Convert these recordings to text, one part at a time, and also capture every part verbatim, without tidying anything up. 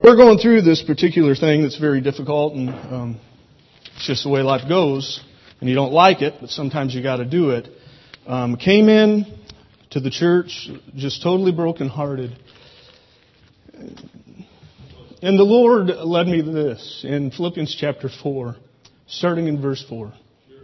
we're going through this particular thing that's very difficult, and um, it's just the way life goes. And you don't like it, but sometimes you got to do it. Um, came in to the church just totally brokenhearted. And the Lord led me to this in Philippians chapter four, starting in verse four.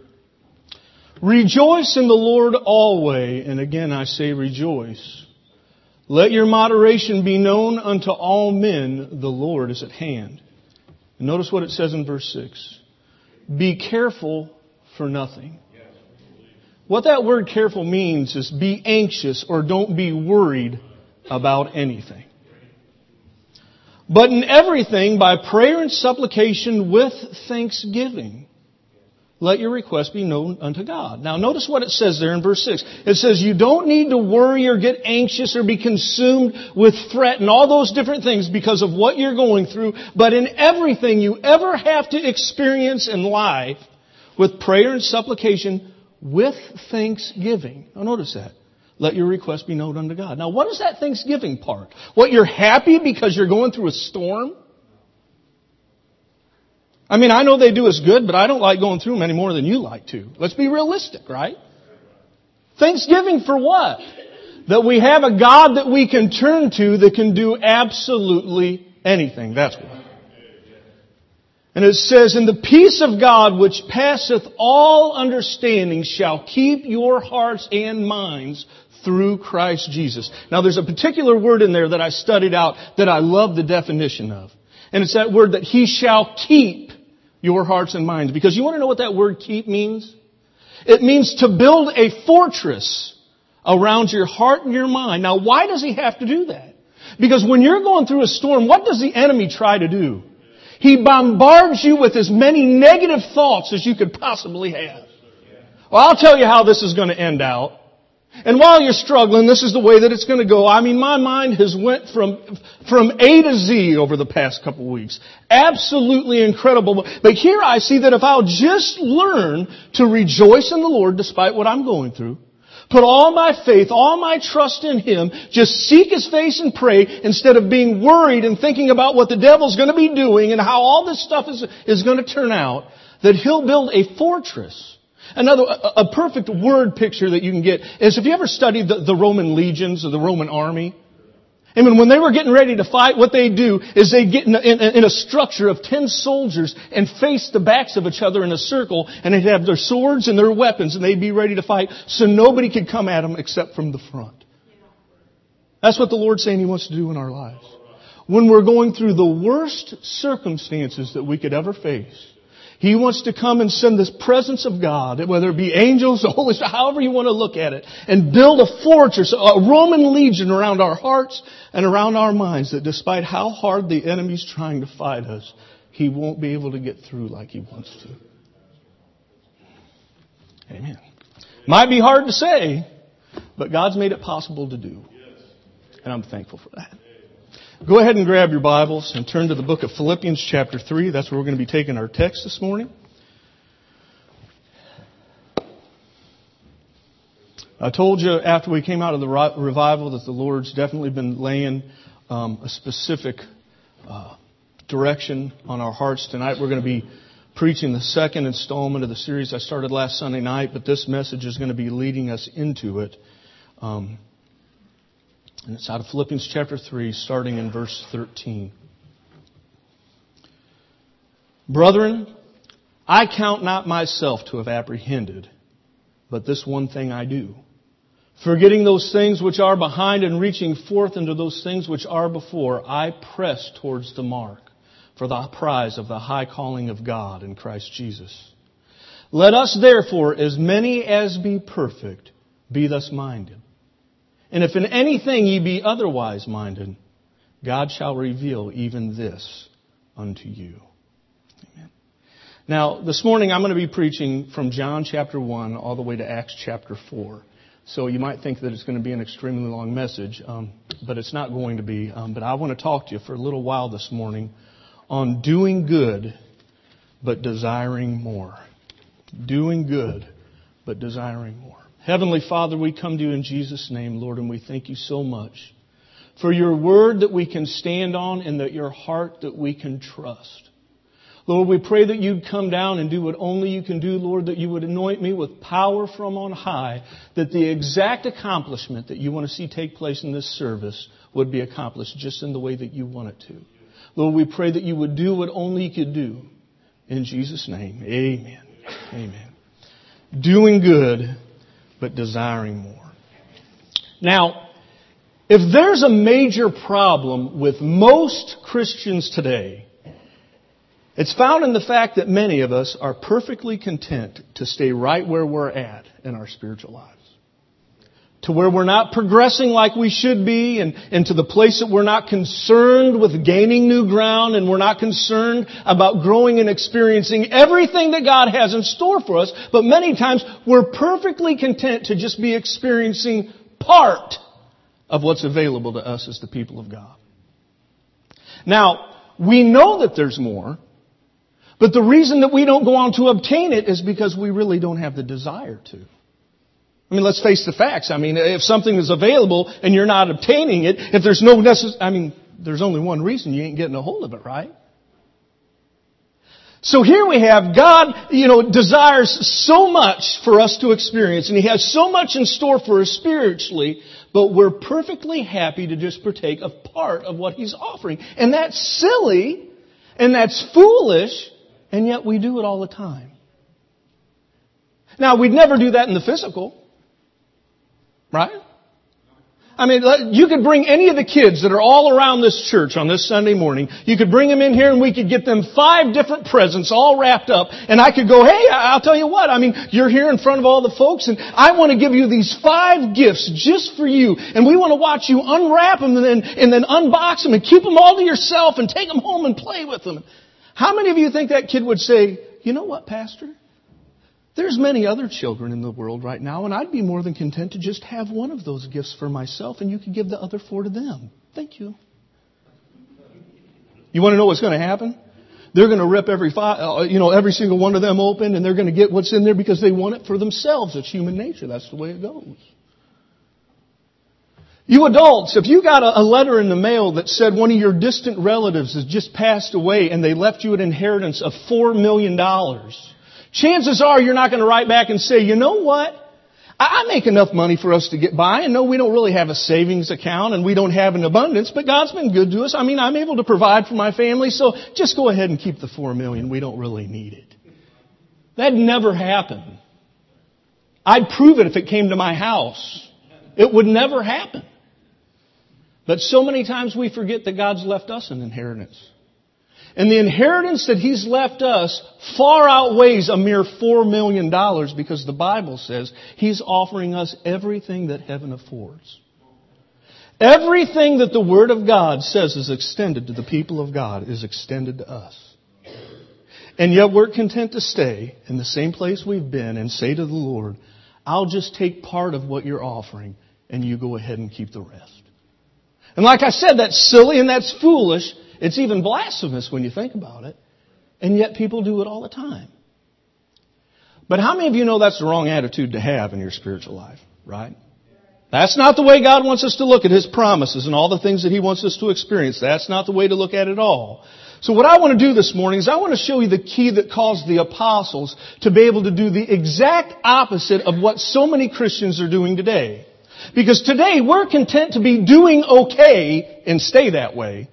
Rejoice in the Lord always, and again I say rejoice. Let your moderation be known unto all men, the Lord is at hand. And notice what it says in verse six. Be careful for nothing. What that word careful means is be anxious or don't be worried about anything. But in everything, by prayer and supplication with thanksgiving, let your request be known unto God. Now notice what it says there in verse six. It says you don't need to worry or get anxious or be consumed with fret and all those different things because of what you're going through. But in everything you ever have to experience in life, with prayer and supplication with thanksgiving. Now notice that. Let your request be known unto God. Now what is that thanksgiving part? What, you're happy because you're going through a storm? I mean, I know they do us good, but I don't like going through them any more than you like to. Let's be realistic, right? Thanksgiving for what? That we have a God that we can turn to that can do absolutely anything. That's what. And it says, and the peace of God which passeth all understanding shall keep your hearts and minds through Christ Jesus. Now there's a particular word in there that I studied out that I love the definition of. And it's that word that He shall keep your hearts and minds. Because you want to know what that word keep means? It means to build a fortress around your heart and your mind. Now why does He have to do that? Because when you're going through a storm, what does the enemy try to do? He bombards you with as many negative thoughts as you could possibly have. Well, I'll tell you how this is going to end out. And while you're struggling, this is the way that it's going to go. I mean, my mind has went from, from A to Z over the past couple of weeks. Absolutely incredible. But here I see that if I'll just learn to rejoice in the Lord despite what I'm going through, put all my faith, all my trust in Him, just seek His face and pray instead of being worried and thinking about what the devil's going to be doing and how all this stuff is, is going to turn out, that He'll build a fortress. Another, a, a perfect word picture that you can get is, if you ever studied the, the Roman legions or the Roman army, I mean, when they were getting ready to fight, what they do is they get in a, in, in a structure of ten soldiers and face the backs of each other in a circle, and they'd have their swords and their weapons, and they'd be ready to fight, so nobody could come at them except from the front. That's what the Lord's saying He wants to do in our lives. When we're going through the worst circumstances that we could ever face, He wants to come and send this presence of God, whether it be angels, the Holy Spirit, however you want to look at it, and build a fortress, a Roman legion around our hearts and around our minds, that despite how hard the enemy's trying to fight us, he won't be able to get through like he wants to. Amen. Might be hard to say, but God's made it possible to do. And I'm thankful for that. Go ahead and grab your Bibles and turn to the book of Philippians chapter three. That's where we're going to be taking our text this morning. I told you after we came out of the revival that the Lord's definitely been laying um, a specific uh, direction on our hearts. Tonight we're going to be preaching the second installment of the series I started last Sunday night, but this message is going to be leading us into it. Um, And it's out of Philippians chapter three, starting in verse thirteen. Brethren, I count not myself to have apprehended, but this one thing I do, forgetting those things which are behind and reaching forth into those things which are before, I press towards the mark for the prize of the high calling of God in Christ Jesus. Let us therefore, as many as be perfect, be thus minded. And if in anything ye be otherwise minded, God shall reveal even this unto you. Amen. Now, this morning I'm going to be preaching from John chapter one all the way to Acts chapter four. So you might think that it's going to be an extremely long message, um, but it's not going to be. Um, but I want to talk to you for a little while this morning on doing good, but desiring more. Doing good, but desiring more. Heavenly Father, we come to you in Jesus' name, Lord, and we thank you so much for your word that we can stand on and that your heart that we can trust. Lord, we pray that you'd come down and do what only you can do, Lord, that you would anoint me with power from on high, that the exact accomplishment that you want to see take place in this service would be accomplished just in the way that you want it to. Lord, we pray that you would do what only you could do. In Jesus' name, amen. Amen. Doing good, but desiring more. Now, if there's a major problem with most Christians today, it's found in the fact that many of us are perfectly content to stay right where we're at in our spiritual lives. To where we're not progressing like we should be, and, and to the place that we're not concerned with gaining new ground, and we're not concerned about growing and experiencing everything that God has in store for us. But many times we're perfectly content to just be experiencing part of what's available to us as the people of God. Now, we know that there's more. But the reason that we don't go on to obtain it is because we really don't have the desire to. I mean, let's face the facts. I mean, if something is available and you're not obtaining it, if there's no necess- I mean, there's only one reason you ain't getting a hold of it, right? So here we have God, you know, desires so much for us to experience, and He has so much in store for us spiritually, but we're perfectly happy to just partake of part of what He's offering. And that's silly, and that's foolish, and yet we do it all the time. Now, we'd never do that in the physical. Right? I mean, you could bring any of the kids that are all around this church on this Sunday morning. You could bring them in here and we could get them five different presents all wrapped up. And I could go, hey, I'll tell you what. I mean, you're here in front of all the folks and I want to give you these five gifts just for you. And we want to watch you unwrap them and then, and then unbox them and keep them all to yourself and take them home and play with them. How many of you think that kid would say, you know what, Pastor? There's many other children in the world right now, and I'd be more than content to just have one of those gifts for myself, and you could give the other four to them. Thank you. You want to know what's going to happen? They're going to rip every, five, you know, every single one of them open, and they're going to get what's in there because they want it for themselves. It's human nature. That's the way it goes. You adults, if you got a letter in the mail that said one of your distant relatives has just passed away and they left you an inheritance of four million dollars, chances are you're not going to write back and say, you know what? I make enough money for us to get by. And no, we don't really have a savings account and we don't have an abundance, but God's been good to us. I mean, I'm able to provide for my family, so just go ahead and keep the four million. We don't really need it. That'd never happen. I'd prove it if it came to my house. It would never happen. But so many times we forget that God's left us an inheritance. And the inheritance that He's left us far outweighs a mere four million dollars because the Bible says He's offering us everything that heaven affords. Everything that the Word of God says is extended to the people of God is extended to us. And yet we're content to stay in the same place we've been and say to the Lord, I'll just take part of what you're offering and you go ahead and keep the rest. And like I said, that's silly and that's foolish. It's even blasphemous when you think about it. And yet people do it all the time. But how many of you know that's the wrong attitude to have in your spiritual life, right? That's not the way God wants us to look at His promises and all the things that He wants us to experience. That's not the way to look at it all. So what I want to do this morning is I want to show you the key that caused the apostles to be able to do the exact opposite of what so many Christians are doing today. Because today we're content to be doing okay and stay that way.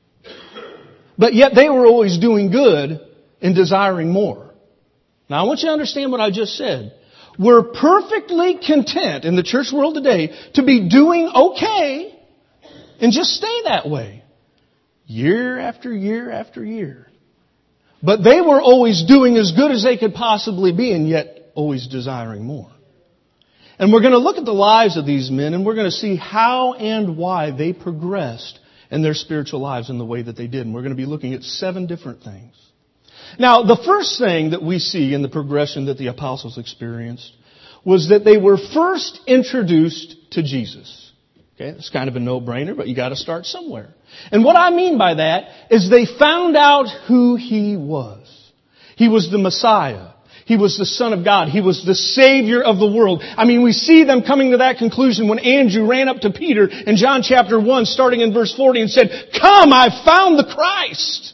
But yet they were always doing good and desiring more. Now I want you to understand what I just said. We're perfectly content in the church world today to be doing okay and just stay that way. Year after year after year. But they were always doing as good as they could possibly be and yet always desiring more. And we're going to look at the lives of these men and we're going to see how and why they progressed in their spiritual lives in the way that they did. And we're going to be looking at seven different things. Now, the first thing that we see in the progression that the apostles experienced was that they were first introduced to Jesus. Okay, it's kind of a no-brainer, but you got to start somewhere. And what I mean by that is they found out who He was. He was the Messiah. He was the Son of God. He was the Savior of the world. I mean, we see them coming to that conclusion when Andrew ran up to Peter in John chapter one, starting in verse forty, and said, "Come, I've found the Christ."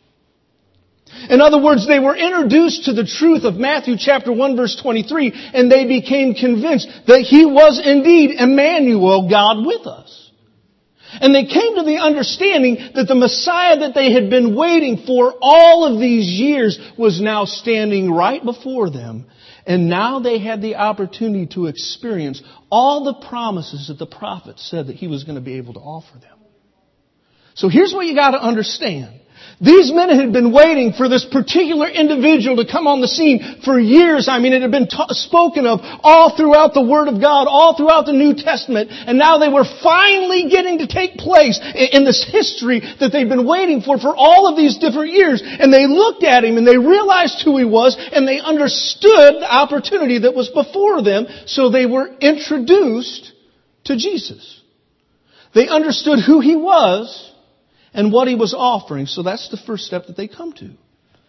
In other words, they were introduced to the truth of Matthew chapter one, verse twenty-three, and they became convinced that He was indeed Emmanuel, God with us. And they came to the understanding that the Messiah that they had been waiting for all of these years was now standing right before them. And now they had the opportunity to experience all the promises that the prophets said that He was going to be able to offer them. So here's what you got to understand. These men had been waiting for this particular individual to come on the scene for years. I mean, it had been ta- spoken of all throughout the Word of God, all throughout the New Testament. And now they were finally getting to take place in, in this history that they'd been waiting for for all of these different years. And they looked at Him and they realized who He was and they understood the opportunity that was before them. So they were introduced to Jesus. They understood who He was and what He was offering. So that's the first step that they come to.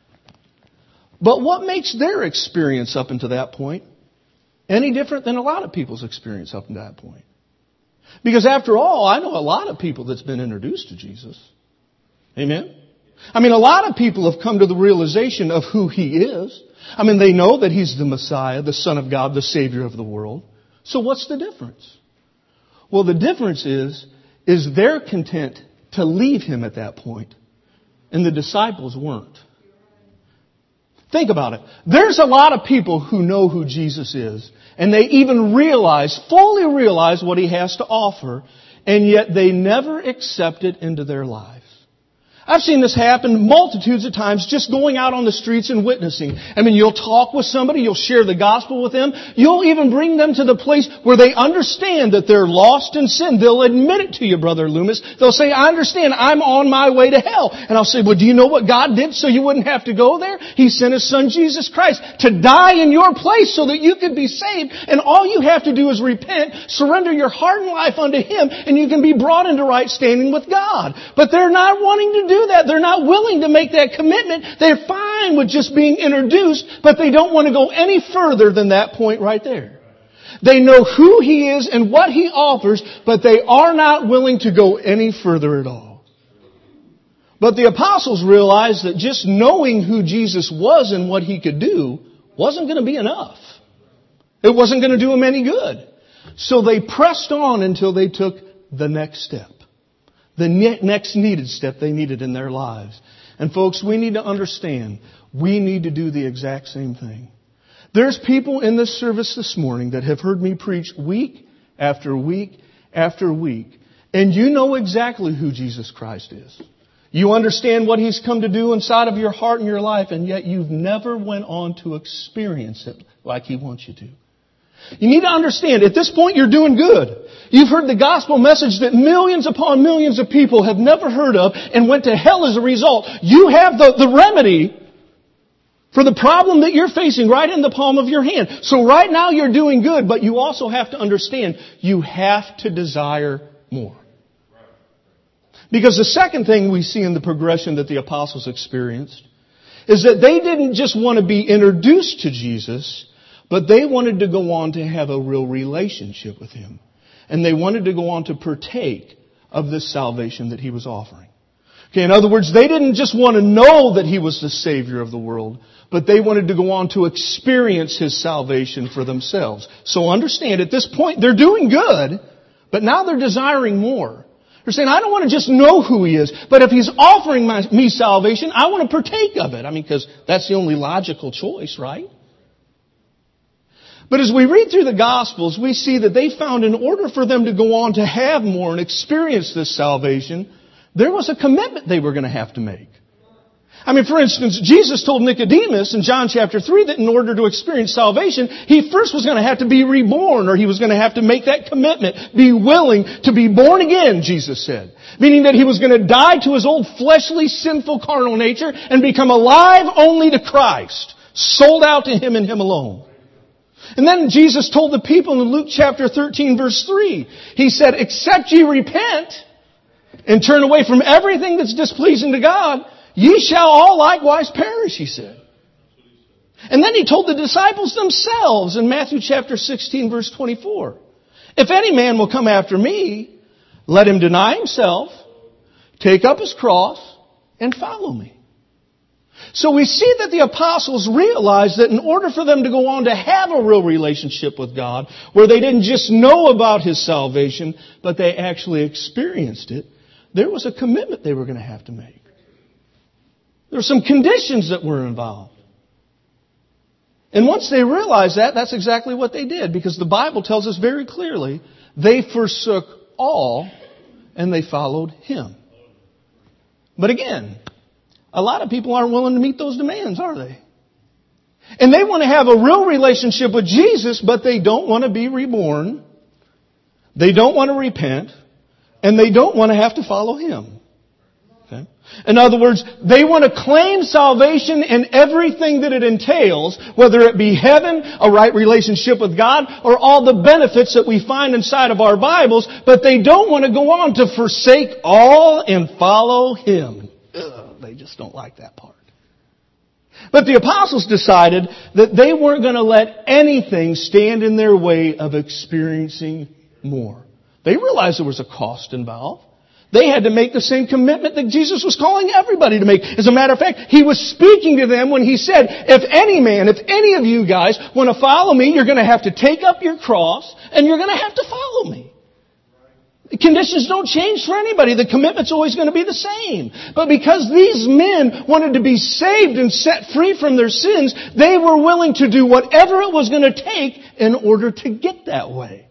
But what makes their experience up until that point any different than a lot of people's experience up until that point? Because after all, I know a lot of people that's been introduced to Jesus. Amen? I mean, a lot of people have come to the realization of who He is. I mean, they know that He's the Messiah, the Son of God, the Savior of the world. So what's the difference? Well, the difference is, is they're content to leave Him at that point. And the disciples weren't. Think about it. There's a lot of people who know who Jesus is. And they even realize, fully realize what He has to offer. And yet they never accept it into their lives. I've seen this happen multitudes of times just going out on the streets and witnessing. I mean, you'll talk with somebody, you'll share the gospel with them. You'll even bring them to the place where they understand that they're lost in sin. They'll admit it to you, Brother Loomis. They'll say, I understand, I'm on my way to hell. And I'll say, well, do you know what God did so you wouldn't have to go there? He sent His Son, Jesus Christ, to die in your place so that you could be saved. And all you have to do is repent, surrender your heart and life unto Him, and you can be brought into right standing with God. But they're not wanting to do that. They're not willing to make that commitment. They're fine with just being introduced, but they don't want to go any further than that point right there. They know who He is and what He offers, but they are not willing to go any further at all. But the apostles realized that just knowing who Jesus was and what He could do wasn't going to be enough. It wasn't going to do them any good. So they pressed on until they took the next step. The next needed step they needed in their lives. And folks, we need to understand, we need to do the exact same thing. There's people in this service this morning that have heard me preach week after week after week. And you know exactly who Jesus Christ is. You understand what He's come to do inside of your heart and your life, and yet you've never went on to experience it like He wants you to. You need to understand, at this point you're doing good. You've heard the gospel message that millions upon millions of people have never heard of and went to hell as a result. You have the, the remedy for the problem that you're facing right in the palm of your hand. So right now you're doing good, but you also have to understand you have to desire more. Because the second thing we see in the progression that the apostles experienced is that they didn't just want to be introduced to Jesus, but they wanted to go on to have a real relationship with Him. And they wanted to go on to partake of this salvation that He was offering. Okay, in other words, they didn't just want to know that He was the Savior of the world, but they wanted to go on to experience His salvation for themselves. So understand, at this point, they're doing good, but now they're desiring more. They're saying, I don't want to just know who He is, but if He's offering my, me salvation, I want to partake of it. I mean, because that's the only logical choice, right? But as we read through the Gospels, we see that they found in order for them to go on to have more and experience this salvation, there was a commitment they were going to have to make. I mean, for instance, Jesus told Nicodemus in John chapter three that in order to experience salvation, he first was going to have to be reborn, or he was going to have to make that commitment, be willing to be born again, Jesus said. Meaning that he was going to die to his old fleshly, sinful, carnal nature and become alive only to Christ, sold out to Him and Him alone. And then Jesus told the people in Luke chapter thirteen verse three, He said, except ye repent and turn away from everything that's displeasing to God, ye shall all likewise perish, He said. And then he told the disciples themselves in Matthew chapter sixteen, verse twenty-four. If any man will come after me, let him deny himself, take up his cross, and follow me. So we see that the apostles realized that in order for them to go on to have a real relationship with God, where they didn't just know about His salvation, but they actually experienced it, there was a commitment they were going to have to make. There were some conditions that were involved. And once they realized that, that's exactly what they did. Because the Bible tells us very clearly, they forsook all and they followed Him. But again, a lot of people aren't willing to meet those demands, are they? And they want to have a real relationship with Jesus, but they don't want to be reborn. They don't want to repent. And they don't want to have to follow Him. Okay? In other words, they want to claim salvation and everything that it entails, whether it be heaven, a right relationship with God, or all the benefits that we find inside of our Bibles, but they don't want to go on to forsake all and follow Him. Ugh, they just don't like that part. But the apostles decided that they weren't going to let anything stand in their way of experiencing more. They realized there was a cost involved. They had to make the same commitment that Jesus was calling everybody to make. As a matter of fact, He was speaking to them when He said, if any man, if any of you guys want to follow me, you're going to have to take up your cross and you're going to have to follow me. The conditions don't change for anybody. The commitment's always going to be the same. But because these men wanted to be saved and set free from their sins, they were willing to do whatever it was going to take in order to get that way.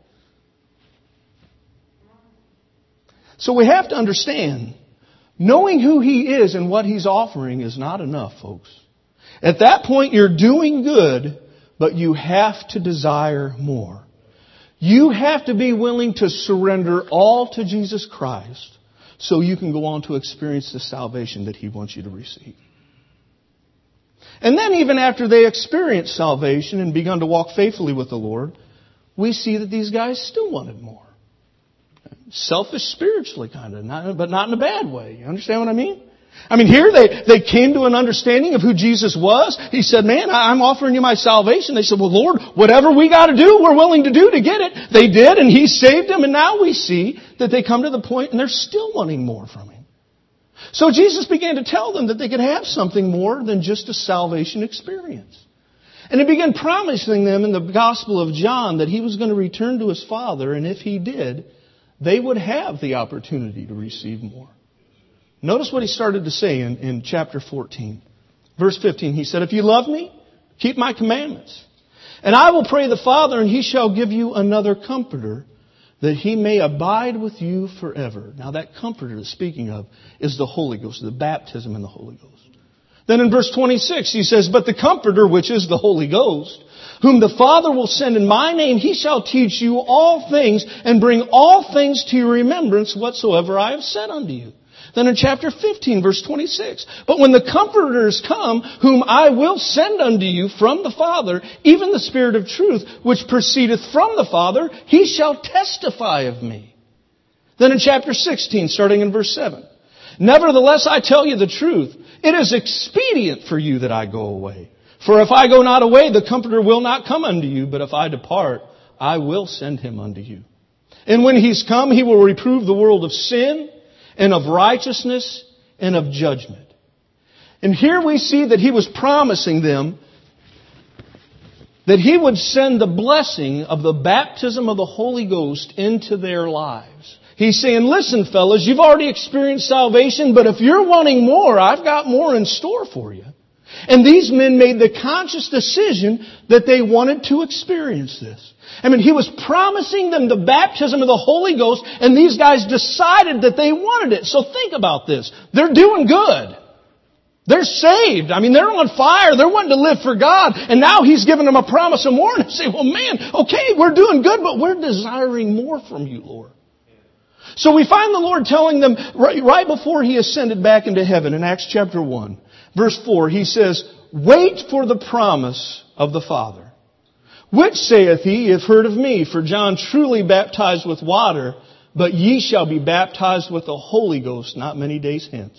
So we have to understand, knowing who He is and what He's offering is not enough, folks. At that point, you're doing good, but you have to desire more. You have to be willing to surrender all to Jesus Christ so you can go on to experience the salvation that He wants you to receive. And then even after they experienced salvation and begun to walk faithfully with the Lord, we see that these guys still wanted more. Selfish spiritually, kind of, not, but not in a bad way. You understand what I mean? I mean, here they, they came to an understanding of who Jesus was. He said, man, I'm offering you my salvation. They said, well, Lord, whatever we got to do, we're willing to do to get it. They did, and He saved them. And now we see that they come to the point and they're still wanting more from Him. So Jesus began to tell them that they could have something more than just a salvation experience. And He began promising them in the Gospel of John that He was going to return to His Father, and if He did, they would have the opportunity to receive more. Notice what He started to say in, in chapter fourteen. Verse fifteen, He said, if you love me, keep my commandments. And I will pray the Father, and He shall give you another comforter, that He may abide with you forever. Now that comforter that's speaking of is the Holy Ghost, the baptism in the Holy Ghost. Then in verse twenty-six, He says, but the comforter, which is the Holy Ghost, whom the Father will send in my name, He shall teach you all things and bring all things to your remembrance whatsoever I have said unto you. Then in chapter fifteen, verse twenty-six, but when the Comforter is come, whom I will send unto you from the Father, even the Spirit of truth, which proceedeth from the Father, He shall testify of me. Then in chapter sixteen, starting in verse seven, nevertheless I tell you the truth, it is expedient for you that I go away. For if I go not away, the Comforter will not come unto you, but if I depart, I will send Him unto you. And when He's come, He will reprove the world of sin, and of righteousness, and of judgment. And here we see that He was promising them that He would send the blessing of the baptism of the Holy Ghost into their lives. He's saying, listen, fellas, you've already experienced salvation, but if you're wanting more, I've got more in store for you. And these men made the conscious decision that they wanted to experience this. I mean, He was promising them the baptism of the Holy Ghost, and these guys decided that they wanted it. So think about this. They're doing good. They're saved. I mean, they're on fire. They're wanting to live for God. And now He's giving them a promise of more. And they say, well, man, okay, we're doing good, but we're desiring more from you, Lord. So we find the Lord telling them right, right before He ascended back into heaven in Acts chapter one. Verse four, He says, wait for the promise of the Father. Which saith He, ye have heard of me, for John truly baptized with water, but ye shall be baptized with the Holy Ghost not many days hence.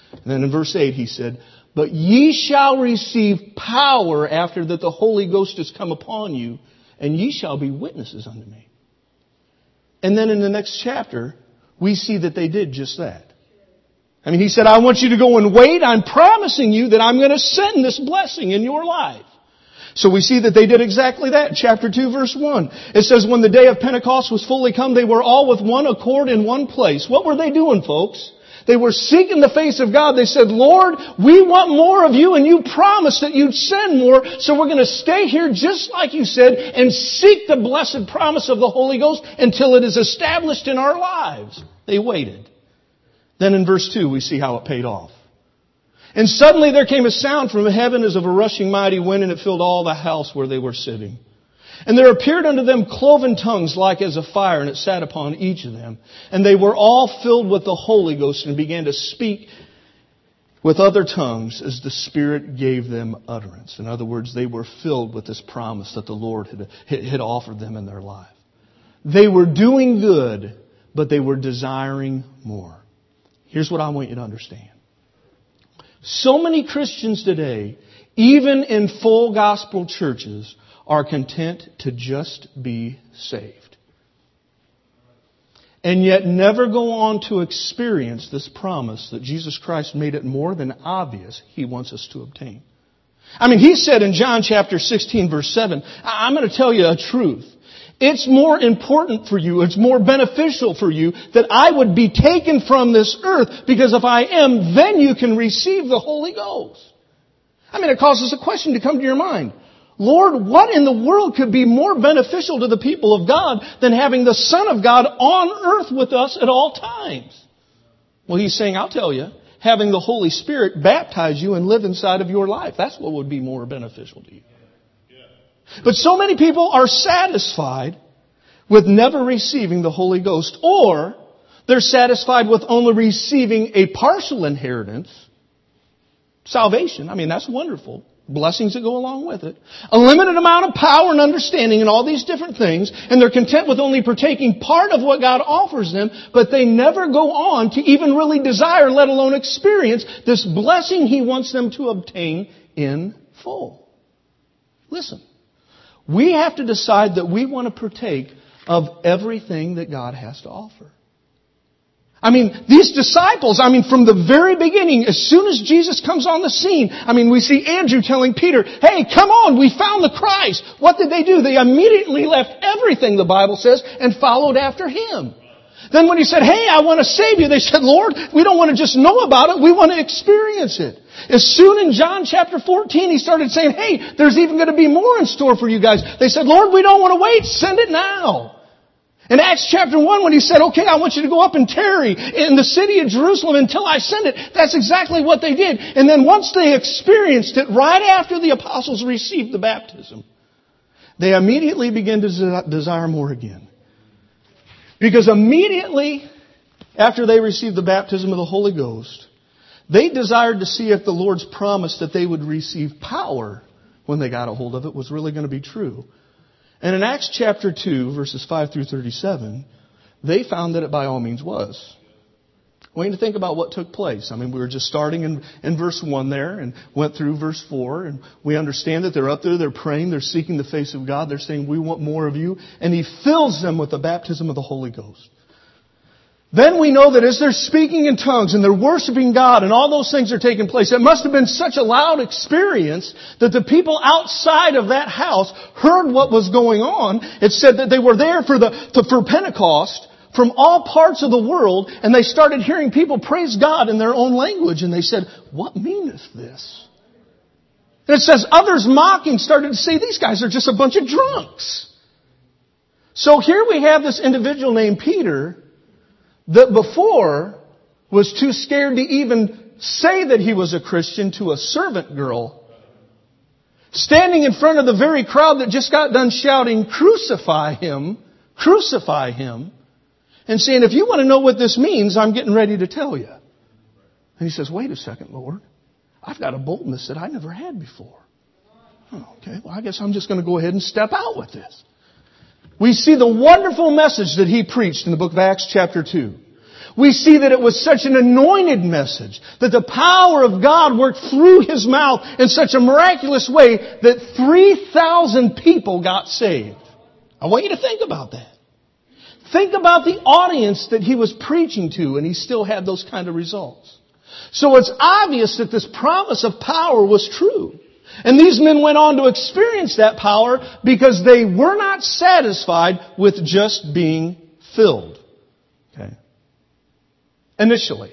And then in verse eight he said, but ye shall receive power after that the Holy Ghost is come upon you, and ye shall be witnesses unto me. And then in the next chapter, we see that they did just that. I mean, he said, I want you to go and wait. I'm promising you that I'm going to send this blessing in your life. So we see that they did exactly that. Chapter two, verse one. It says, when the day of Pentecost was fully come, they were all with one accord in one place. What were they doing, folks? They were seeking the face of God. They said, Lord, we want more of you, and you promised that you'd send more, so we're going to stay here just like you said and seek the blessed promise of the Holy Ghost until it is established in our lives. They waited. Then in verse two, we see how it paid off. And suddenly there came a sound from heaven as of a rushing mighty wind, and it filled all the house where they were sitting. And there appeared unto them cloven tongues like as of fire, and it sat upon each of them. And they were all filled with the Holy Ghost and began to speak with other tongues as the Spirit gave them utterance. In other words, they were filled with this promise that the Lord had, had offered them in their life. They were doing good, but they were desiring more. Here's what I want you to understand. So many Christians today, even in full gospel churches, are content to just be saved. And yet never go on to experience this promise that Jesus Christ made it more than obvious He wants us to obtain. I mean, He said in John chapter sixteen verse seven, I'm going to tell you a truth. It's more important for you, it's more beneficial for you that I would be taken from this earth, because if I am, then you can receive the Holy Ghost. I mean, it causes a question to come to your mind. Lord, what in the world could be more beneficial to the people of God than having the Son of God on earth with us at all times? Well, He's saying, I'll tell you, having the Holy Spirit baptize you and live inside of your life. That's what would be more beneficial to you. But so many people are satisfied with never receiving the Holy Ghost, or they're satisfied with only receiving a partial inheritance. Salvation, I mean, that's wonderful. Blessings that go along with it. A limited amount of power and understanding and all these different things. And they're content with only partaking part of what God offers them. But they never go on to even really desire, let alone experience, this blessing He wants them to obtain in full. Listen. We have to decide that we want to partake of everything that God has to offer. I mean, these disciples, I mean, from the very beginning, as soon as Jesus comes on the scene, I mean, we see Andrew telling Peter, hey, come on, we found the Christ. What did they do? They immediately left everything, the Bible says, and followed after Him. Then when He said, hey, I want to save you, they said, Lord, we don't want to just know about it, we want to experience it. As soon in John chapter fourteen, He started saying, hey, there's even going to be more in store for you guys. They said, Lord, we don't want to wait, send it now. In Acts chapter one, when He said, okay, I want you to go up and tarry in the city of Jerusalem until I send it, that's exactly what they did. And then once they experienced it, right after the apostles received the baptism, they immediately began to desire more again. Because immediately after they received the baptism of the Holy Ghost, they desired to see if the Lord's promise that they would receive power when they got a hold of it was really going to be true. And in Acts chapter two, verses five through thirty-seven, they found that it by all means was. We need to think about what took place. I mean, we were just starting in, in verse one there and went through verse four. And we understand that they're up there, they're praying, they're seeking the face of God. They're saying, we want more of you. And He fills them with the baptism of the Holy Ghost. Then we know that as they're speaking in tongues and they're worshiping God and all those things are taking place, it must have been such a loud experience that the people outside of that house heard what was going on. It said that they were there for the to, for Pentecost from all parts of the world, and they started hearing people praise God in their own language, and they said, what meaneth this? And it says others mocking started to say, these guys are just a bunch of drunks. So here we have this individual named Peter that before was too scared to even say that he was a Christian to a servant girl, standing in front of the very crowd that just got done shouting, crucify Him, crucify Him, and saying, if you want to know what this means, I'm getting ready to tell you. And he says, wait a second, Lord, I've got a boldness that I never had before. Oh, okay, well, I guess I'm just going to go ahead and step out with this. We see the wonderful message that he preached in the book of Acts chapter two. We see that it was such an anointed message, that the power of God worked through His mouth in such a miraculous way that three thousand people got saved. I want you to think about that. Think about the audience that He was preaching to, and He still had those kind of results. So it's obvious that this promise of power was true. And these men went on to experience that power because they were not satisfied with just being filled. Okay. Initially.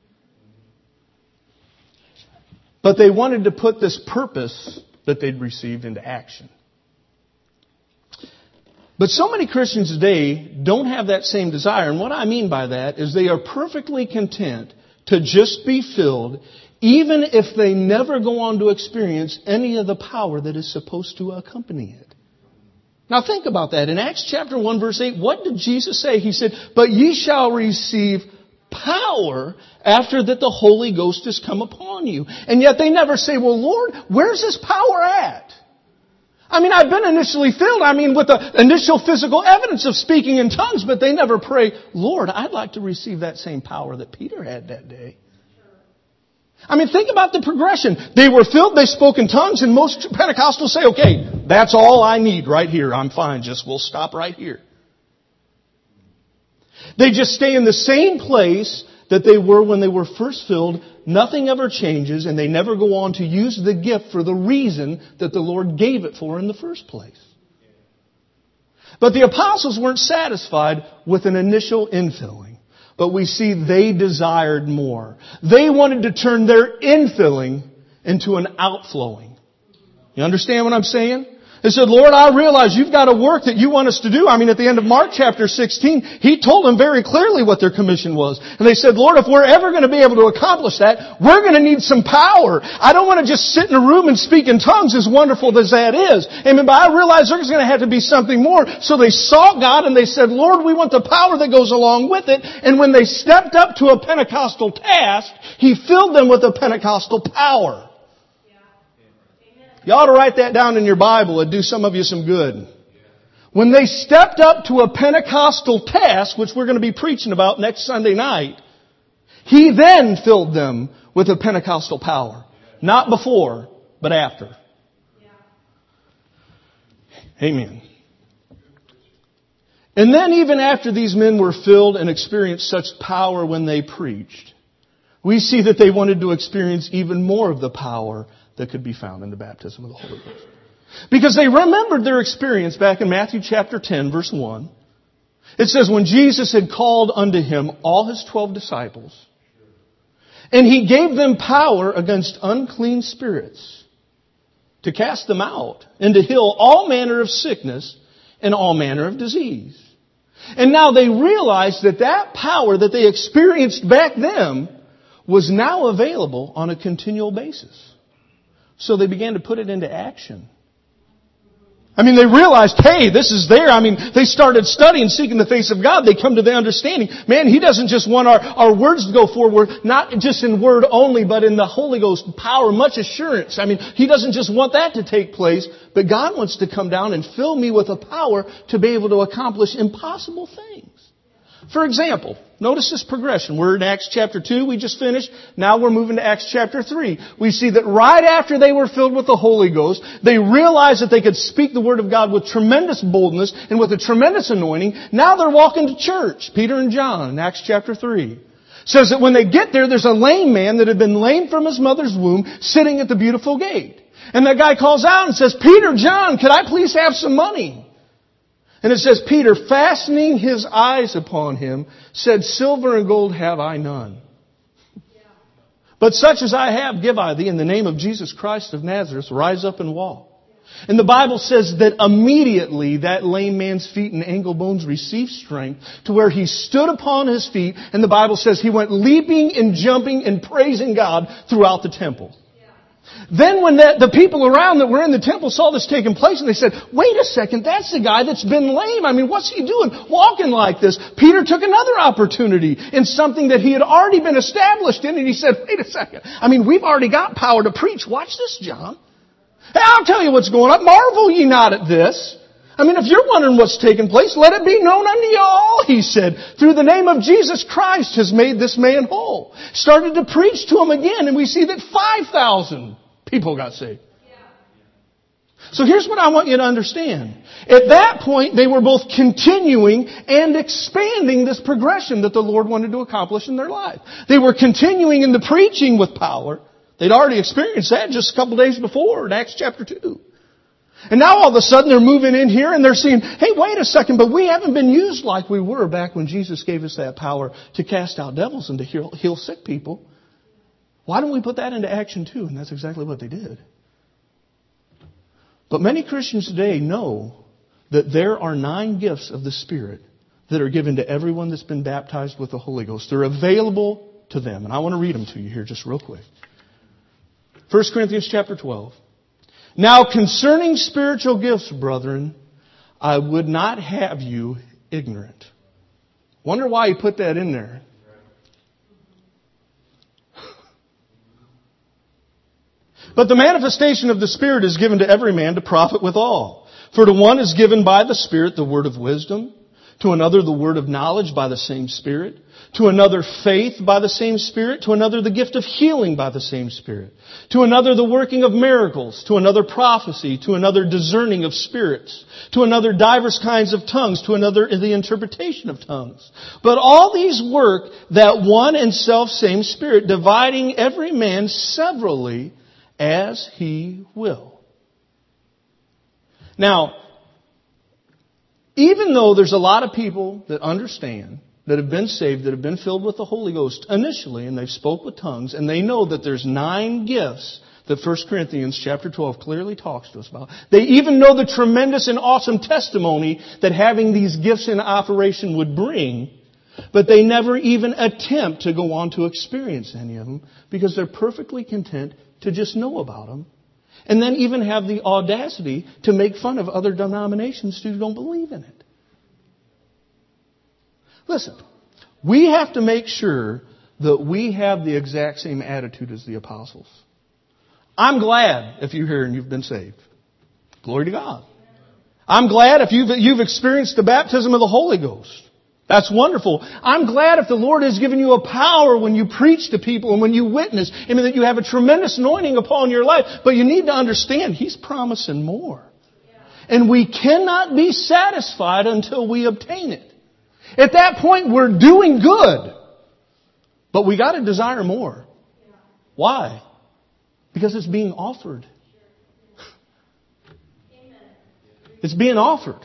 But they wanted to put this purpose that they'd received into action. But so many Christians today don't have that same desire. And what I mean by that is they are perfectly content to just be filled, even if they never go on to experience any of the power that is supposed to accompany it. Now think about that. In Acts chapter one verse eight, what did Jesus say? He said, "But ye shall receive power after that the Holy Ghost has come upon you." And yet they never say, "Well, Lord, where's this power at?" I mean, I've been initially filled, I mean, with the initial physical evidence of speaking in tongues, but they never pray, "Lord, I'd like to receive that same power that Peter had that day." I mean, think about the progression. They were filled, they spoke in tongues, and most Pentecostals say, "Okay, that's all I need right here. I'm fine. Just we'll stop right here." They just stay in the same place that they were when they were first filled. Nothing ever changes, and they never go on to use the gift for the reason that the Lord gave it for in the first place. But the apostles weren't satisfied with an initial infilling. But we see they desired more. They wanted to turn their infilling into an outflowing. You understand what I'm saying? They said, "Lord, I realize you've got a work that you want us to do." I mean, at the end of Mark chapter sixteen, He told them very clearly what their commission was. And they said, "Lord, if we're ever going to be able to accomplish that, we're going to need some power. I don't want to just sit in a room and speak in tongues, as wonderful as that is. Amen. But I realize there's going to have to be something more." So they sought God and they said, "Lord, we want the power that goes along with it." And when they stepped up to a Pentecostal task, He filled them with a Pentecostal power. You ought to write that down in your Bible. It'd do some of you some good. When they stepped up to a Pentecostal task, which we're going to be preaching about next Sunday night, He then filled them with a Pentecostal power. Not before, but after. Amen. And then even after these men were filled and experienced such power when they preached, we see that they wanted to experience even more of the power that could be found in the baptism of the Holy Ghost. Because they remembered their experience back in Matthew chapter ten, verse one. It says, "When Jesus had called unto Him all His twelve disciples, and He gave them power against unclean spirits to cast them out, and to heal all manner of sickness and all manner of disease." And now they realized that that power that they experienced back then was now available on a continual basis. So they began to put it into action. I mean, they realized, hey, this is there. I mean, they started studying, seeking the face of God. They come to the understanding, man, He doesn't just want our, our words to go forward, not just in word only, but in the Holy Ghost power, much assurance. I mean, He doesn't just want that to take place, but God wants to come down and fill me with a power to be able to accomplish impossible things. For example, notice this progression. We're in Acts chapter two, we just finished. Now we're moving to Acts chapter three. We see that right after they were filled with the Holy Ghost, they realized that they could speak the Word of God with tremendous boldness and with a tremendous anointing. Now they're walking to church. Peter and John in Acts chapter three. Says that when they get there, there's a lame man that had been lame from his mother's womb sitting at the beautiful gate. And that guy calls out and says, "Peter, John, could I please have some money?" And it says, Peter, fastening his eyes upon him, said, "Silver and gold have I none. But such as I have give I thee. In the name of Jesus Christ of Nazareth, rise up and walk." And the Bible says that immediately that lame man's feet and ankle bones received strength to where he stood upon his feet. And the Bible says he went leaping and jumping and praising God throughout the temple. Then when the, the people around that were in the temple saw this taking place, and they said, "Wait a second, that's the guy that's been lame. I mean, what's he doing walking like this?" Peter took another opportunity in something that he had already been established in, and he said, "Wait a second. I mean, we've already got power to preach. Watch this, John. Hey, I'll tell you what's going on. Marvel ye not at this. I mean, if you're wondering what's taking place, let it be known unto you all, he said, through the name of Jesus Christ has made this man whole. Started to preach to him again, and we see that five thousand people got saved. So here's what I want you to understand. At that point, they were both continuing and expanding this progression that the Lord wanted to accomplish in their life. They were continuing in the preaching with power. They'd already experienced that just a couple days before in Acts chapter two. And now all of a sudden they're moving in here and they're saying, hey, wait a second, but we haven't been used like we were back when Jesus gave us that power to cast out devils and to heal, heal sick people. Why don't we put that into action too? And that's exactly what they did. But many Christians today know that there are nine gifts of the Spirit that are given to everyone that's been baptized with the Holy Ghost. They're available to them. And I want to read them to you here just real quick. First Corinthians chapter twelve. Now concerning spiritual gifts, brethren, I would not have you ignorant. Wonder why he put that in there. But the manifestation of the Spirit is given to every man to profit withal. For to one is given by the Spirit the word of wisdom, to another the word of knowledge by the same Spirit, to another faith by the same Spirit, to another the gift of healing by the same Spirit, to another the working of miracles, to another prophecy, to another discerning of spirits, to another divers kinds of tongues, to another the interpretation of tongues. But all these work that one and self same Spirit, dividing every man severally as he will. Now, even though there's a lot of people that understand, that have been saved, that have been filled with the Holy Ghost initially, and they've spoke with tongues, and they know that there's nine gifts that First Corinthians chapter twelve clearly talks to us about. They even know the tremendous and awesome testimony that having these gifts in operation would bring, but they never even attempt to go on to experience any of them because they're perfectly content to just know about them, and then even have the audacity to make fun of other denominations who don't believe in it. Listen, we have to make sure that we have the exact same attitude as the apostles. I'm glad if you're here and you've been saved. Glory to God. I'm glad if you've, you've experienced the baptism of the Holy Ghost. That's wonderful. I'm glad if the Lord has given you a power when you preach to people and when you witness. I mean, that you have a tremendous anointing upon your life. But you need to understand, He's promising more. And we cannot be satisfied until we obtain it. At that point, we're doing good. But we got to desire more. Why? Because it's being offered. It's being offered.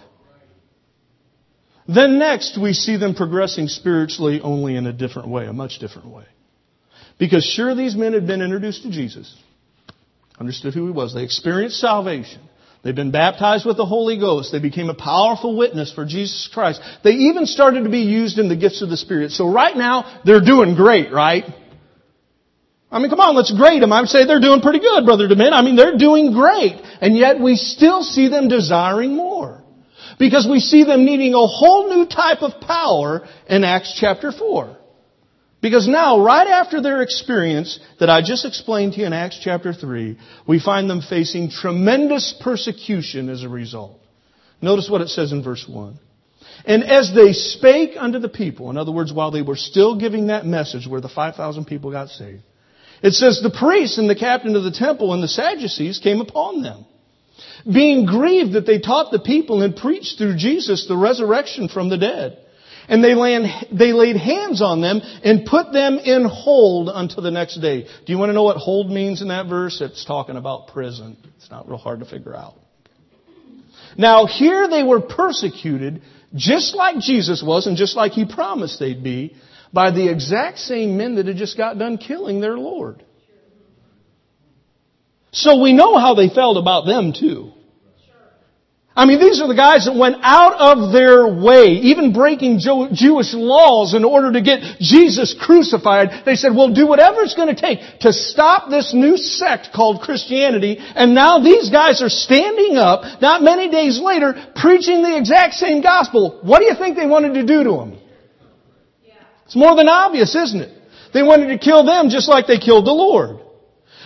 Then next, we see them progressing spiritually only in a different way, a much different way. Because sure, these men had been introduced to Jesus, understood who He was. They experienced salvation. They've been baptized with the Holy Ghost. They became a powerful witness for Jesus Christ. They even started to be used in the gifts of the Spirit. So right now, they're doing great, right? I mean, come on, let's grade them. I would say they're doing pretty good, Brother DeMint. I mean, they're doing great. And yet we still see them desiring more. Because we see them needing a whole new type of power in Acts chapter four. Because now, right after their experience that I just explained to you in Acts chapter three, we find them facing tremendous persecution as a result. Notice what it says in verse one. And as they spake unto the people, in other words, while they were still giving that message where the five thousand people got saved, it says, the priests and the captain of the temple and the Sadducees came upon them, being grieved that they taught the people and preached through Jesus the resurrection from the dead. And they laid, they laid hands on them and put them in hold until the next day. Do you want to know what hold means in that verse? It's talking about prison. It's not real hard to figure out. Now here they were persecuted just like Jesus was and just like He promised they'd be by the exact same men that had just got done killing their Lord. So we know how they felt about them too. I mean, these are the guys that went out of their way, even breaking Jewish laws in order to get Jesus crucified. They said, we'll do whatever it's going to take to stop this new sect called Christianity. And now these guys are standing up, not many days later, preaching the exact same gospel. What do you think they wanted to do to them? It's more than obvious, isn't it? They wanted to kill them just like they killed the Lord.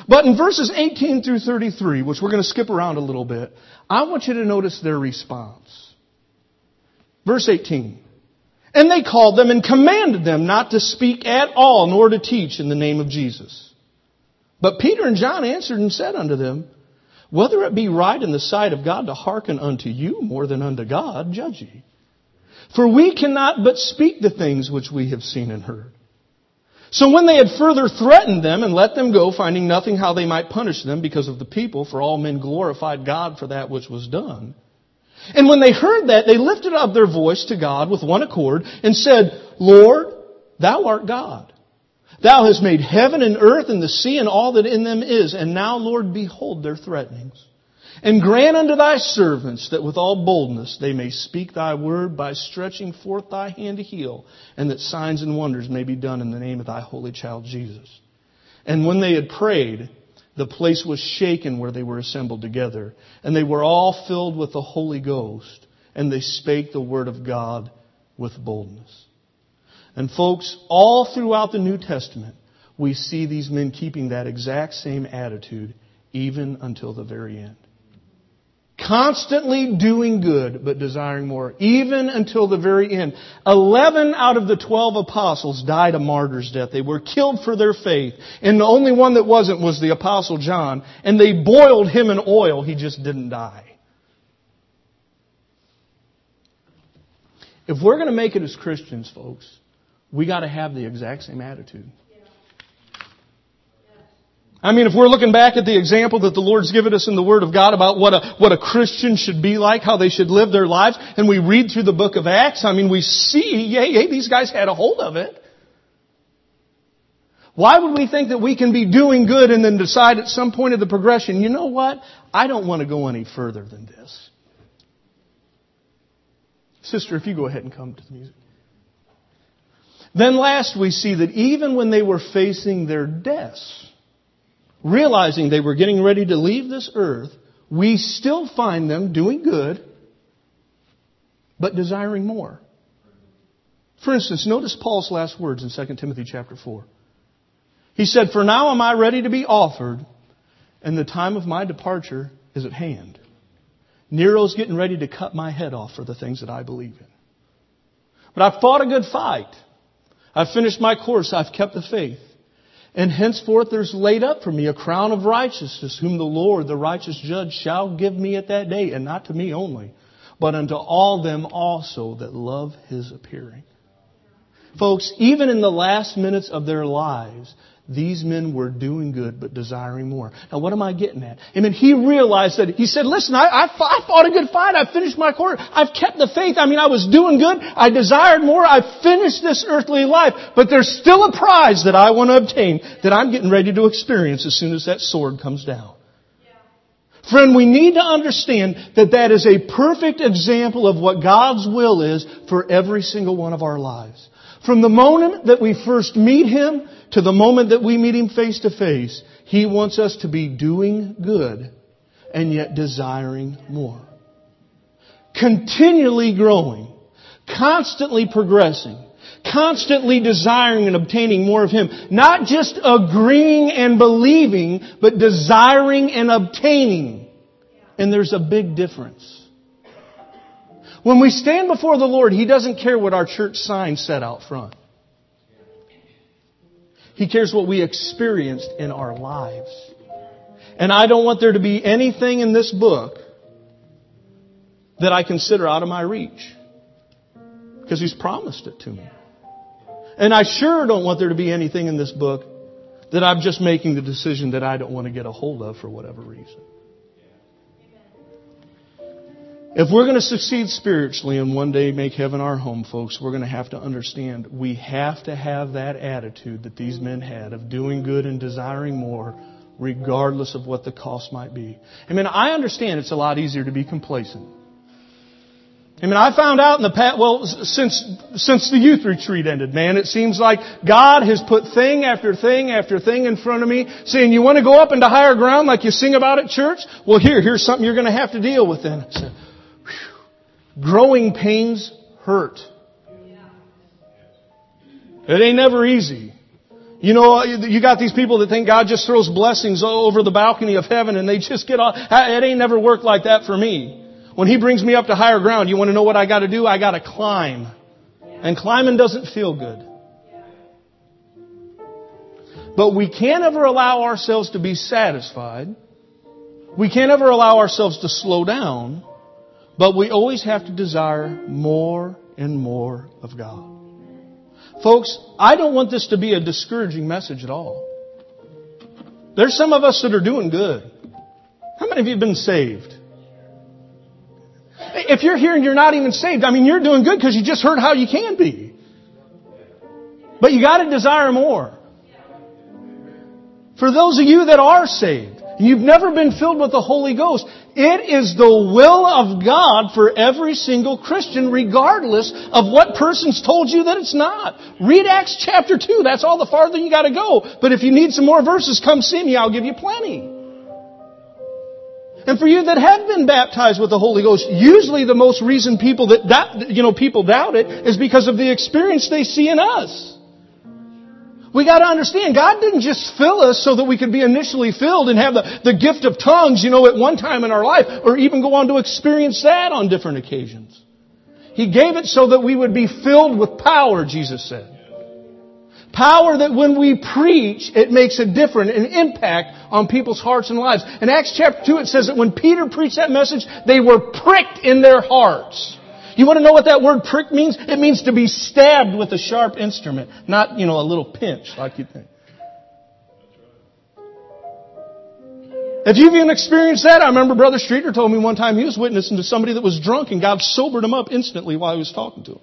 But in verses eighteen through thirty-three, which we're going to skip around a little bit, I want you to notice their response. Verse eighteen. And they called them and commanded them not to speak at all, nor to teach in the name of Jesus. But Peter and John answered and said unto them, whether it be right in the sight of God to hearken unto you more than unto God, judge ye. For we cannot but speak the things which we have seen and heard. So when they had further threatened them and let them go, finding nothing how they might punish them because of the people, for all men glorified God for that which was done. And when they heard that, they lifted up their voice to God with one accord and said, Lord, Thou art God. Thou hast made heaven and earth and the sea and all that in them is. And now, Lord, behold their threatenings. And grant unto Thy servants that with all boldness they may speak Thy word by stretching forth Thy hand to heal, and that signs and wonders may be done in the name of Thy holy child Jesus. And when they had prayed, the place was shaken where they were assembled together, and they were all filled with the Holy Ghost, and they spake the word of God with boldness. And folks, all throughout the New Testament, we see these men keeping that exact same attitude even until the very end. Constantly doing good, but desiring more, even until the very end. Eleven out of the twelve apostles died a martyr's death. They were killed for their faith. And the only one that wasn't was the apostle John. And they boiled him in oil. He just didn't die. If we're going to make it as Christians, folks, we got to have the exact same attitude. I mean, if we're looking back at the example that the Lord's given us in the Word of God about what a, what a Christian should be like, how they should live their lives, and we read through the book of Acts, I mean, we see, yay, yay, these guys had a hold of it. Why would we think that we can be doing good and then decide at some point of the progression, you know what? I don't want to go any further than this. Sister, if you go ahead and come to the music. Then last we see that even when they were facing their deaths, realizing they were getting ready to leave this earth, we still find them doing good, but desiring more. For instance, notice Paul's last words in Second Timothy chapter four. He said, for now am I ready to be offered, and the time of my departure is at hand. Nero's getting ready to cut my head off for the things that I believe in. But I've fought a good fight. I've finished my course. I've kept the faith. And henceforth there's laid up for me a crown of righteousness, whom the Lord, the righteous judge, shall give me at that day, and not to me only, but unto all them also that love His appearing. Folks, even in the last minutes of their lives, these men were doing good, but desiring more. Now, what am I getting at? I mean, he realized that, he said, listen, I, I, fought, I fought a good fight. I finished my course. I've kept the faith. I mean, I was doing good. I desired more. I finished this earthly life. But there's still a prize that I want to obtain that I'm getting ready to experience as soon as that sword comes down. Yeah. Friend, we need to understand that that is a perfect example of what God's will is for every single one of our lives. From the moment that we first meet Him to the moment that we meet Him face to face, He wants us to be doing good and yet desiring more. Continually growing, constantly progressing, constantly desiring and obtaining more of Him. Not just agreeing and believing, but desiring and obtaining. And there's a big difference. When we stand before the Lord, He doesn't care what our church sign said out front. He cares what we experienced in our lives. And I don't want there to be anything in this book that I consider out of my reach. Because He's promised it to me. And I sure don't want there to be anything in this book that I'm just making the decision that I don't want to get a hold of for whatever reason. If we're going to succeed spiritually and one day make heaven our home, folks, we're going to have to understand we have to have that attitude that these men had of doing good and desiring more, regardless of what the cost might be. I mean, I understand it's a lot easier to be complacent. I mean, I found out in the past, well, since, since the youth retreat ended, man, it seems like God has put thing after thing after thing in front of me, saying, you want to go up into higher ground like you sing about at church? Well, here, here's something you're going to have to deal with then. I said, growing pains hurt. It ain't never easy. You know, you got these people that think God just throws blessings over the balcony of heaven and they just get off. It ain't never worked like that for me. When He brings me up to higher ground, you want to know what I got to do? I got to climb. And climbing doesn't feel good. But we can't ever allow ourselves to be satisfied. We can't ever allow ourselves to slow down. But we always have to desire more and more of God. Folks, I don't want this to be a discouraging message at all. There's some of us that are doing good. How many of you have been saved? If you're here and you're not even saved, I mean, you're doing good because you just heard how you can be. But you got to desire more. For those of you that are saved, and you've never been filled with the Holy Ghost, it is the will of God for every single Christian, regardless of what person's told you that it's not. Read Acts chapter two. That's all the farther you got to go. But if you need some more verses, come see me. I'll give you plenty. And for you that have been baptized with the Holy Ghost, usually the most reason people that doubt, you know, people doubt it is because of the experience they see in us. We got to understand, God didn't just fill us so that we could be initially filled and have the, the gift of tongues, you know, at one time in our life, or even go on to experience that on different occasions. He gave it so that we would be filled with power, Jesus said. Power that when we preach, it makes a difference, an impact on people's hearts and lives. In Acts chapter two, it says that when Peter preached that message, they were pricked in their hearts. You want to know what that word prick means? It means to be stabbed with a sharp instrument. Not, you know, a little pinch like you think. If you've even experienced that, I remember Brother Streeter told me one time he was witnessing to somebody that was drunk and God sobered him up instantly while he was talking to him.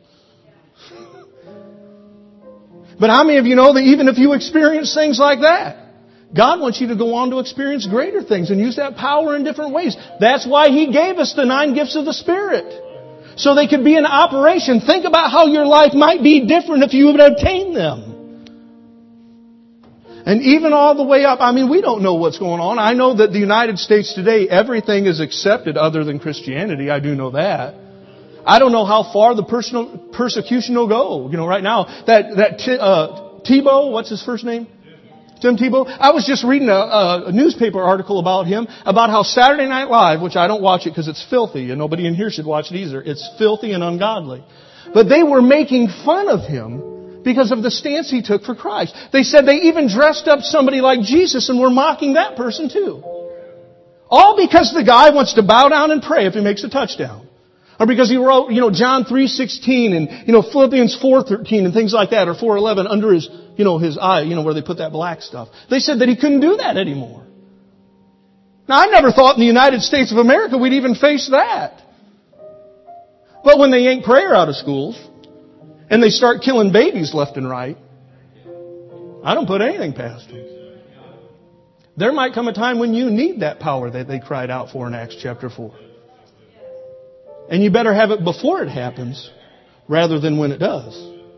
But how many of you know that even if you experience things like that, God wants you to go on to experience greater things and use that power in different ways. That's why He gave us the nine gifts of the Spirit. So they could be in operation. Think about how your life might be different if you would obtain them. And even all the way up, I mean, we don't know what's going on. I know that the United States today, everything is accepted other than Christianity. I do know that. I don't know how far the personal persecution will go. You know, right now, that, that uh, Tebow, what's his first name? Tim Tebow. I was just reading a, a newspaper article about him, about how Saturday Night Live, which I don't watch it because it's filthy, and nobody in here should watch it either. It's filthy and ungodly. But they were making fun of him because of the stance he took for Christ. They said they even dressed up somebody like Jesus and were mocking that person too. All because the guy wants to bow down and pray if he makes a touchdown. Or because he wrote, you know, John three sixteen and, you know, Philippians four thirteen and things like that, or four eleven under his, you know, his eye, you know, where they put that black stuff. They said that he couldn't do that anymore. Now, I never thought in the United States of America we'd even face that. But when they yank prayer out of schools and they start killing babies left and right, I don't put anything past them. There might come a time when you need that power that they cried out for in Acts chapter four. And you better have it before it happens rather than when it does.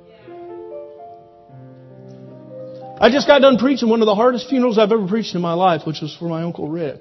I just got done preaching one of the hardest funerals I've ever preached in my life, which was for my Uncle Rick.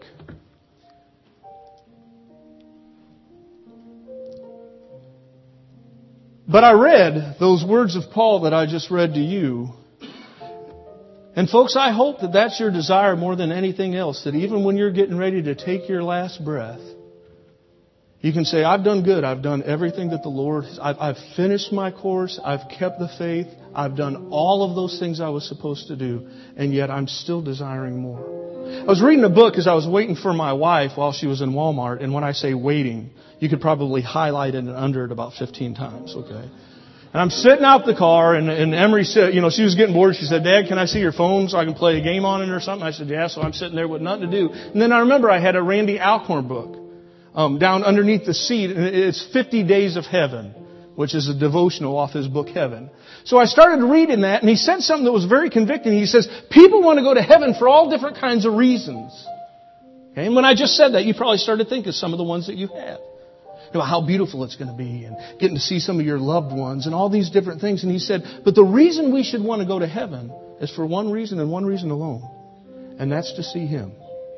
But I read those words of Paul that I just read to you. And folks, I hope that that's your desire more than anything else. That even when you're getting ready to take your last breath, you can say, I've done good. I've done everything that the Lord... I've, I've finished my course. I've kept the faith. I've done all of those things I was supposed to do. And yet I'm still desiring more. I was reading a book because I was waiting for my wife while she was in Walmart. And when I say waiting, you could probably highlight it and under it about fifteen times. Okay. And I'm sitting out the car, and, and Emery said, you know, she was getting bored. She said, Dad, can I see your phone so I can play a game on it or something? I said, yeah. So I'm sitting there with nothing to do. And then I remember I had a Randy Alcorn book. Um, down underneath the seat, and it's fifty days of Heaven, which is a devotional off his book Heaven. So I started reading that, and he said something that was very convicting. He says, people want to go to heaven for all different kinds of reasons. Okay? And when I just said that, you probably started thinking of some of the ones that you have. You know, how beautiful it's going to be, and getting to see some of your loved ones, and all these different things. And he said, but the reason we should want to go to heaven is for one reason and one reason alone, and that's to see Him.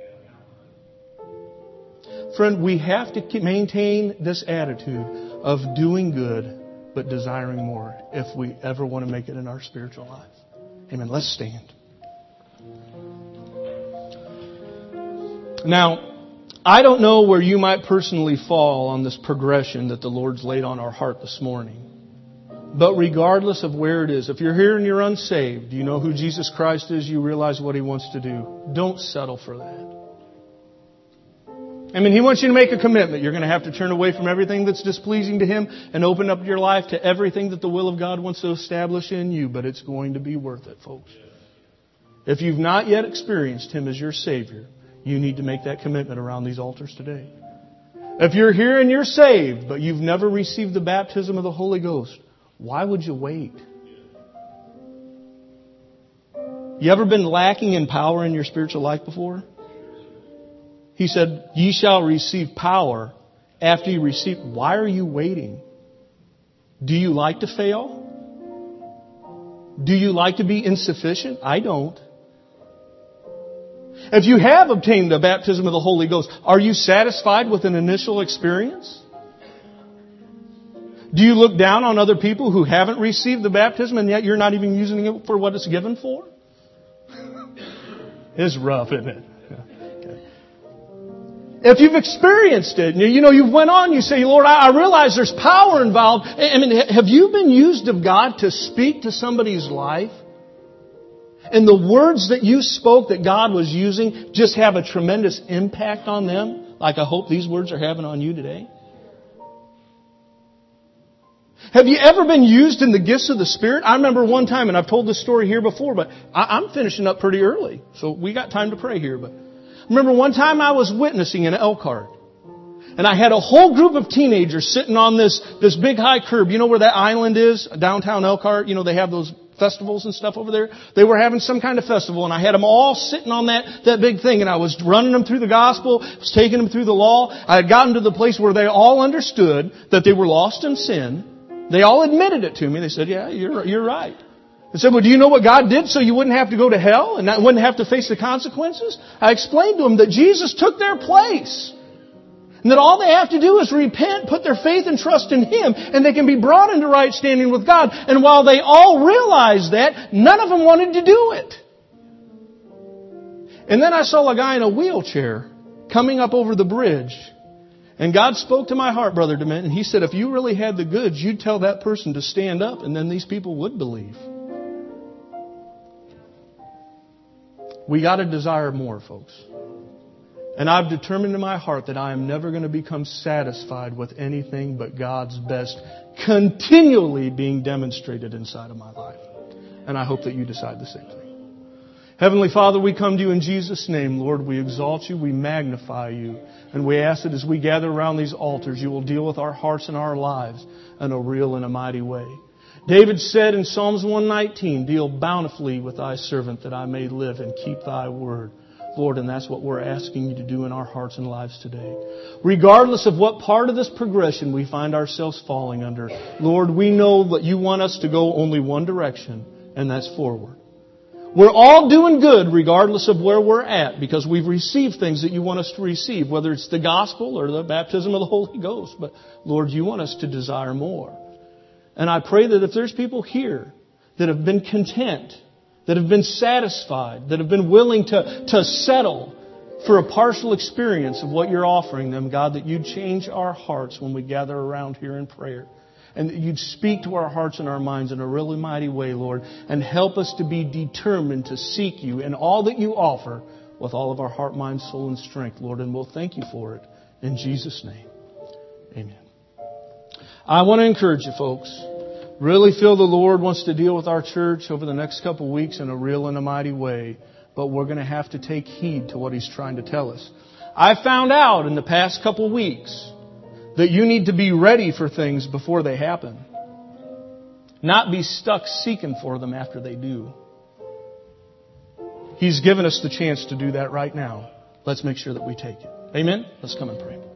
Friend, we have to maintain this attitude of doing good but desiring more if we ever want to make it in our spiritual life. Amen. Let's stand. Now, I don't know where you might personally fall on this progression that the Lord's laid on our heart this morning. But regardless of where it is, if you're here and you're unsaved, you know who Jesus Christ is, you realize what He wants to do. Don't settle for that. I mean, He wants you to make a commitment. You're going to have to turn away from everything that's displeasing to Him and open up your life to everything that the will of God wants to establish in you. But it's going to be worth it, folks. If you've not yet experienced Him as your Savior, you need to make that commitment around these altars today. If you're here and you're saved, but you've never received the baptism of the Holy Ghost, why would you wait? You ever been lacking in power in your spiritual life before? He said, ye shall receive power after you receive. Why are you waiting? Do you like to fail? Do you like to be insufficient? I don't. If you have obtained the baptism of the Holy Ghost, are you satisfied with an initial experience? Do you look down on other people who haven't received the baptism and yet you're not even using it for what it's given for? It's rough, isn't it? Okay. If you've experienced it, you know, you've went on, you say, Lord, I realize there's power involved. I mean, have you been used of God to speak to somebody's life? And the words that you spoke that God was using just have a tremendous impact on them, like I hope these words are having on you today? Have you ever been used in the gifts of the Spirit? I remember one time, and I've told this story here before, but I, I'm finishing up pretty early, so we got time to pray here. But I remember one time I was witnessing in Elkhart, and I had a whole group of teenagers sitting on this, this big high curb. You know where that island is, downtown Elkhart? You know, they have those festivals and stuff over there. They were having some kind of festival, and I had them all sitting on that, that big thing, and I was running them through the gospel, was taking them through the law. I had gotten to the place where they all understood that they were lost in sin. They all admitted it to me. They said, yeah, you're, you're right. I said, well, do you know what God did so you wouldn't have to go to hell and not, wouldn't have to face the consequences? I explained to them that Jesus took their place. And that all they have to do is repent, put their faith and trust in Him, and they can be brought into right standing with God. And while they all realized that, none of them wanted to do it. And then I saw a guy in a wheelchair coming up over the bridge. And God spoke to my heart, Brother DeMint, and He said, if you really had the goods, you'd tell that person to stand up, and then these people would believe. We got to desire more, folks. And I've determined in my heart that I am never going to become satisfied with anything but God's best continually being demonstrated inside of my life. And I hope that you decide the same thing. Heavenly Father, we come to You in Jesus' name. Lord, we exalt You, we magnify You, and we ask that as we gather around these altars, You will deal with our hearts and our lives in a real and a mighty way. David said in Psalms one nineteen, deal bountifully with Thy servant that I may live and keep Thy word. Lord, and that's what we're asking You to do in our hearts and lives today. Regardless of what part of this progression we find ourselves falling under, Lord, we know that You want us to go only one direction, and that's forward. We're all doing good regardless of where we're at because we've received things that You want us to receive, whether it's the gospel or the baptism of the Holy Ghost. But Lord, You want us to desire more. And I pray that if there's people here that have been content, that have been satisfied, that have been willing to, to settle for a partial experience of what You're offering them, God, that You'd change our hearts when we gather around here in prayer. And that You'd speak to our hearts and our minds in a really mighty way, Lord, and help us to be determined to seek You in all that You offer with all of our heart, mind, soul, and strength, Lord. And we'll thank You for it. In Jesus' name, amen. I want to encourage you, folks. Really feel the Lord wants to deal with our church over the next couple of weeks in a real and a mighty way. But we're going to have to take heed to what He's trying to tell us. I found out in the past couple of weeks that you need to be ready for things before they happen. Not be stuck seeking for them after they do. He's given us the chance to do that right now. Let's make sure that we take it. Amen? Let's come and pray.